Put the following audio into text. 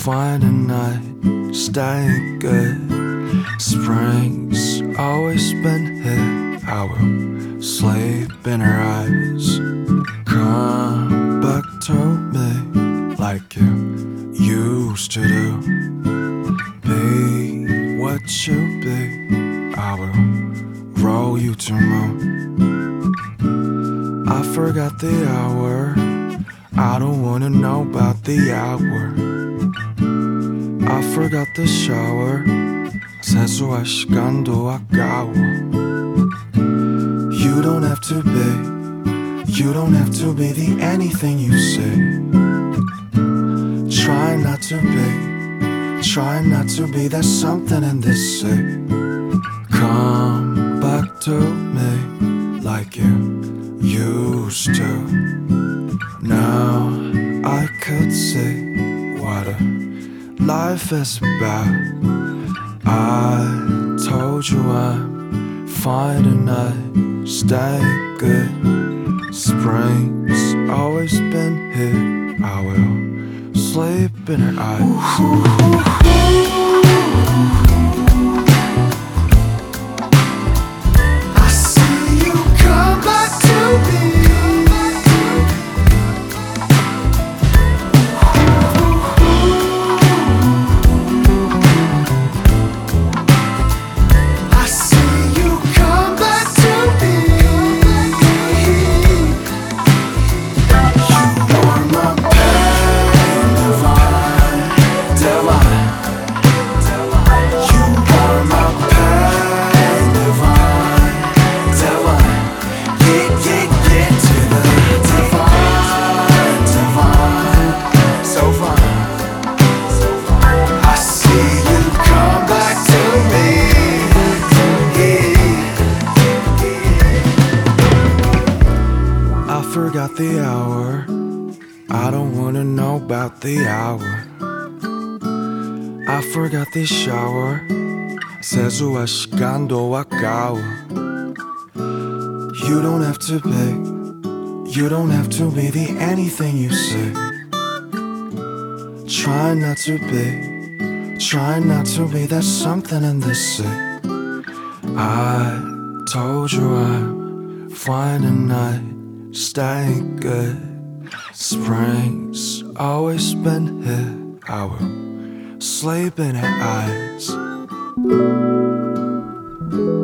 find a night, staying good. Spring's always been here. I will sleep in her eyes. Come back to me like you used to do. Be what you be. I will roll you to moon. I forgot the hour. I don't wanna know about the hour. I forgot the shower. 세수할 시간도 아까워. You don't have to be the anything you say. Try not to be that something in this say. Come back to me like you used to. Now I could see what a life is about. I told you I'm fine tonight, stay good. Spring's always been here. I will sleep in her eyes. I see you come back to me. Forgot the hour. I don't wanna know about the hour. I forgot the shower. 세수할 시간도 아까워. You don't have to be the anything you say. Try not to be that something in this say. I told you I'm fine tonight, staying good. Spring's always been here. I will sleep in her eyes.